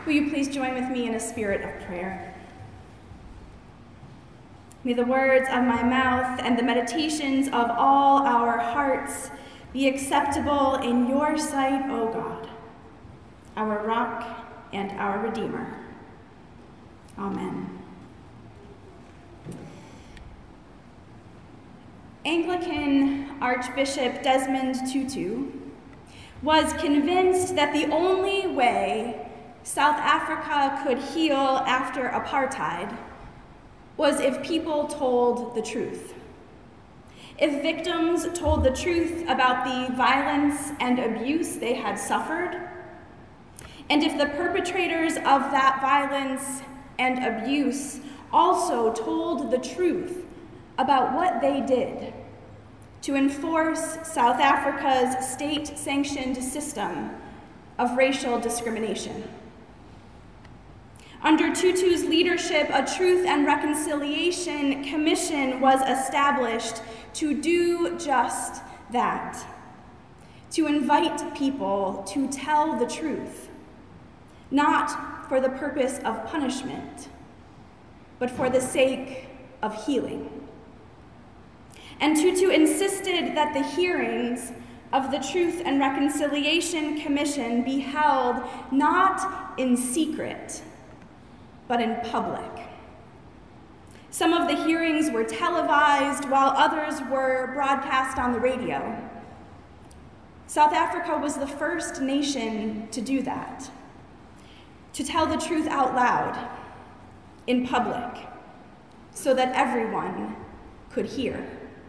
Will you please join with me in a spirit of prayer? May the words of my mouth and the meditations of all our hearts be acceptable in your sight, O God, our rock and our Redeemer. Amen. Anglican Archbishop Desmond Tutu was convinced that the only way South Africa could heal after apartheid was if people told the truth. If victims told the truth about the violence and abuse they had suffered, and if the perpetrators of that violence and abuse also told the truth about what they did to enforce South Africa's state-sanctioned system of racial discrimination. Under Tutu's leadership, a Truth and Reconciliation Commission was established to do just that, to invite people to tell the truth, not for the purpose of punishment, but for the sake of healing. And Tutu insisted that the hearings of the Truth and Reconciliation Commission be held not in secret, but in public. Some of the hearings were televised while others were broadcast on the radio. South Africa was the first nation to do that, to tell the truth out loud, in public, so that everyone could hear.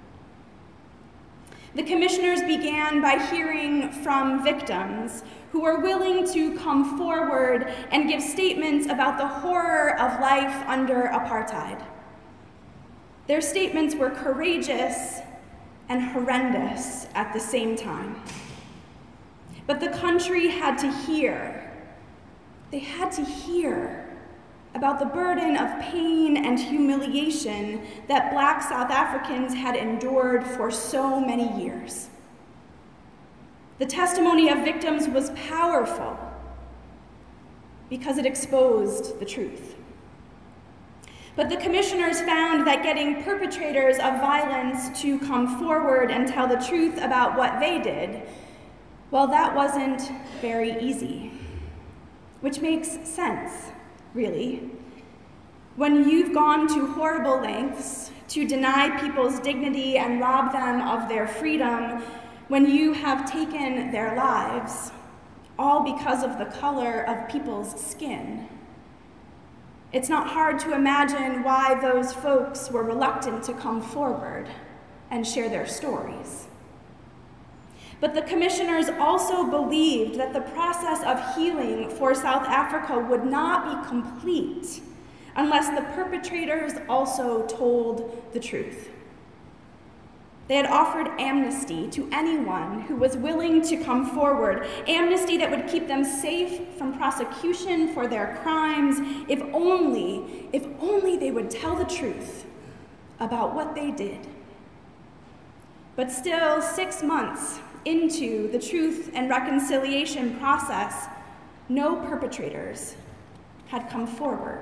The commissioners began by hearing from victims who were willing to come forward and give statements about the horror of life under apartheid. Their statements were courageous and horrendous at the same time. But the country had to hear. They had to hear about the burden of pain and humiliation that Black South Africans had endured for so many years. The testimony of victims was powerful because it exposed the truth. But the commissioners found that getting perpetrators of violence to come forward and tell the truth about what they did, well, that wasn't very easy, which makes sense, really. When you've gone to horrible lengths to deny people's dignity and rob them of their freedom, when you have taken their lives, all because of the color of people's skin, it's not hard to imagine why those folks were reluctant to come forward and share their stories. But the commissioners also believed that the process of healing for South Africa would not be complete unless the perpetrators also told the truth. They had offered amnesty to anyone who was willing to come forward, amnesty that would keep them safe from prosecution for their crimes, if only they would tell the truth about what they did. But still, 6 months into the Truth and Reconciliation process, no perpetrators had come forward.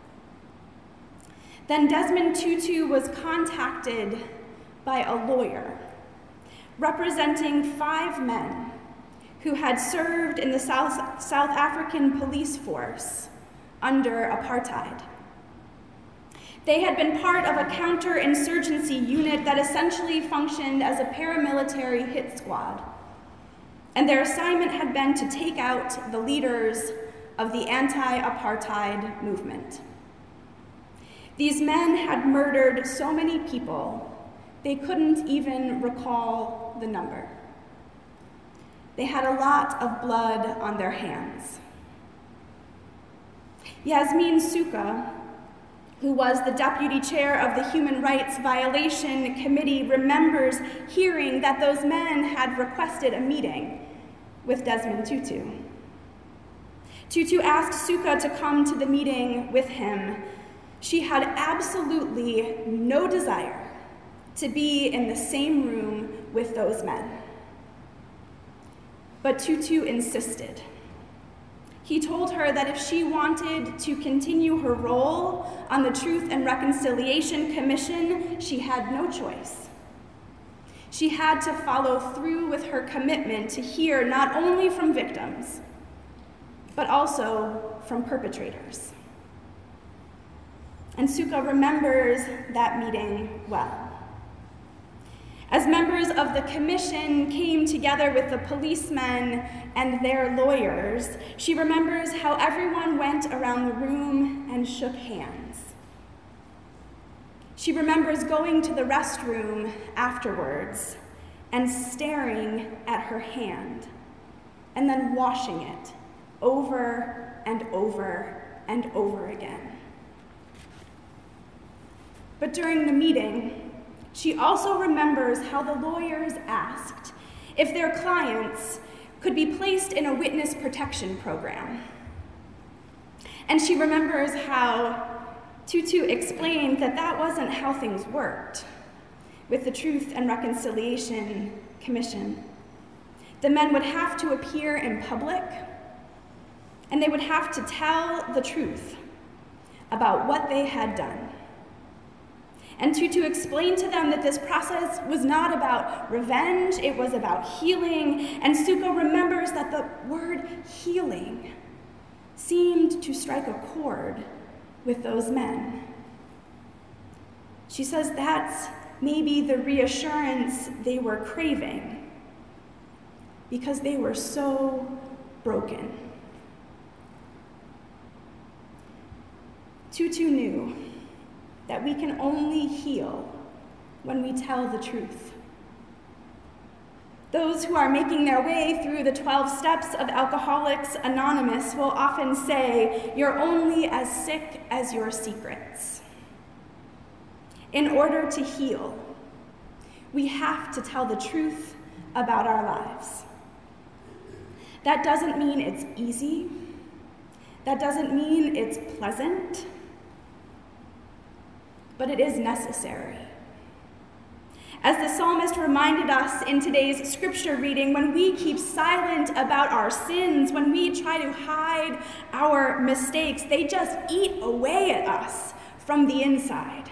Then Desmond Tutu was contacted by a lawyer representing 5 men who had served in the South African police force under apartheid. They had been part of a counterinsurgency unit that essentially functioned as a paramilitary hit squad, and their assignment had been to take out the leaders of the anti-apartheid movement. These men had murdered so many people, they couldn't even recall the number. They had a lot of blood on their hands. Yasmin Suka, who was the deputy chair of the Human Rights Violation Committee, remembers hearing that those men had requested a meeting with Desmond Tutu. Tutu asked Suka to come to the meeting with him. She had absolutely no desire to be in the same room with those men. But Tutu insisted. He told her that if she wanted to continue her role on the Truth and Reconciliation Commission, she had no choice. She had to follow through with her commitment to hear not only from victims, but also from perpetrators. And Suka remembers that meeting well. As members of the commission came together with the policemen and their lawyers, she remembers how everyone went around the room and shook hands. She remembers going to the restroom afterwards and staring at her hand, and then washing it over and over and over again. But during the meeting, she also remembers how the lawyers asked if their clients could be placed in a witness protection program. And she remembers how Tutu explained that that wasn't how things worked with the Truth and Reconciliation Commission. The men would have to appear in public, and they would have to tell the truth about what they had done. And Tutu explained to them that this process was not about revenge, it was about healing. And Suka remembers that the word healing seemed to strike a chord with those men. She says that's maybe the reassurance they were craving, because they were so broken. Tutu knew that we can only heal when we tell the truth. Those who are making their way through the 12 steps of Alcoholics Anonymous will often say, "You're only as sick as your secrets." In order to heal, we have to tell the truth about our lives. That doesn't mean it's easy. That doesn't mean it's pleasant. But it is necessary. As the psalmist reminded us in today's scripture reading, when we keep silent about our sins, when we try to hide our mistakes, they just eat away at us from the inside.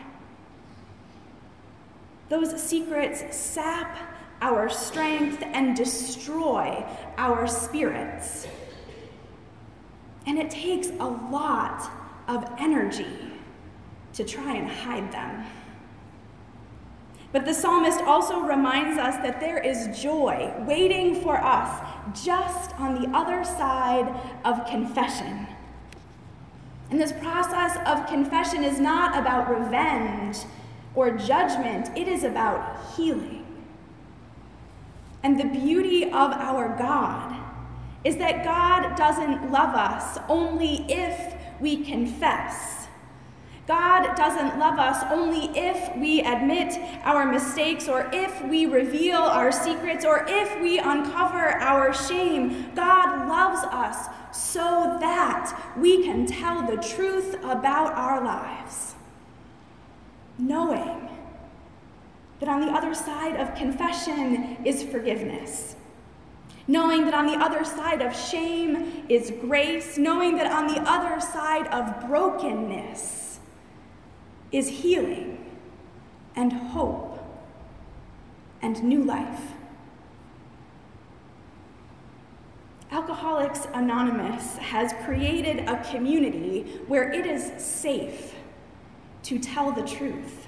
Those secrets sap our strength and destroy our spirits. And it takes a lot of energy to try and hide them. But the psalmist also reminds us that there is joy waiting for us just on the other side of confession. And this process of confession is not about revenge or judgment, it is about healing. And the beauty of our God is that God doesn't love us only if we confess. God doesn't love us only if we admit our mistakes, or if we reveal our secrets, or if we uncover our shame. God loves us so that we can tell the truth about our lives, knowing that on the other side of confession is forgiveness, knowing that on the other side of shame is grace, knowing that on the other side of brokenness is healing and hope and new life. Alcoholics Anonymous has created a community where it is safe to tell the truth.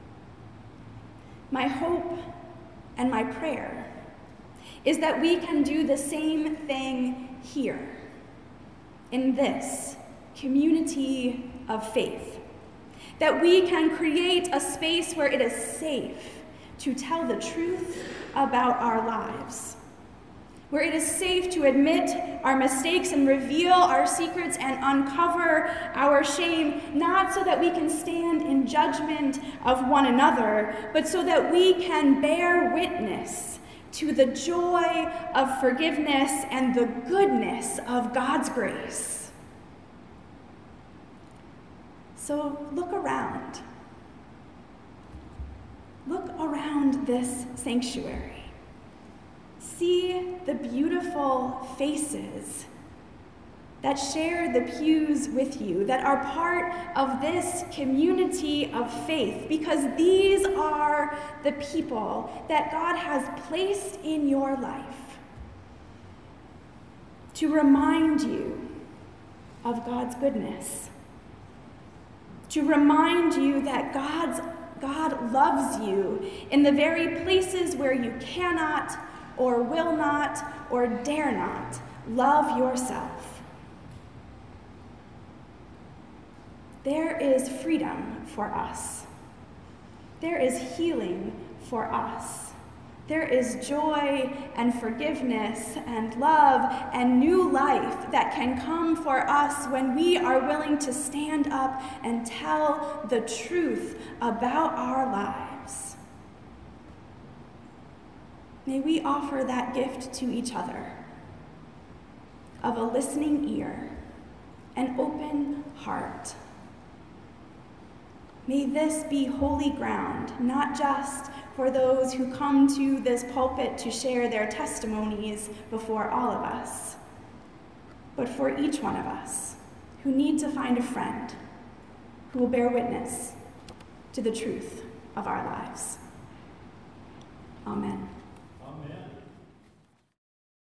My hope and my prayer is that we can do the same thing here, in this community of faith. That we can create a space where it is safe to tell the truth about our lives, where it is safe to admit our mistakes and reveal our secrets and uncover our shame, not so that we can stand in judgment of one another, but so that we can bear witness to the joy of forgiveness and the goodness of God's grace. So look around. Look around this sanctuary. See the beautiful faces that share the pews with you, that are part of this community of faith, because these are the people that God has placed in your life to remind you of God's goodness, to remind you that God loves you in the very places where you cannot or will not or dare not love yourself. There is freedom for us. There is healing for us. There is joy and forgiveness and love and new life that can come for us when we are willing to stand up and tell the truth about our lives. May we offer that gift to each other of a listening ear, an open heart. May this be holy ground, not just for those who come to this pulpit to share their testimonies before all of us, but for each one of us who need to find a friend who will bear witness to the truth of our lives. Amen.